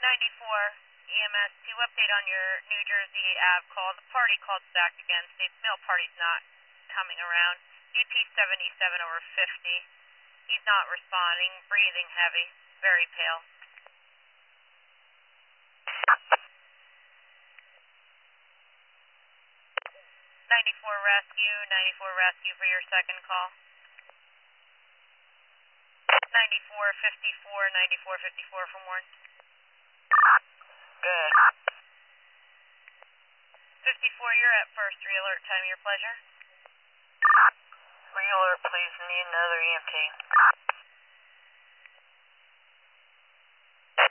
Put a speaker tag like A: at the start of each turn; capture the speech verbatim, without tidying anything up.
A: ninety-four E M S to update on your New Jersey Ave call. The party called back again. State mail party's not coming around. D P seventy-seven over fifty. He's not responding, breathing heavy, very pale. ninety-four rescue, ninety-four rescue for your second call. ninety-four fifty-four, ninety-four fifty-four from Warren.
B: Good.
A: fifty-four, you're at first. Re-alert time, your pleasure.
B: Re-alert, please. Need another E M T.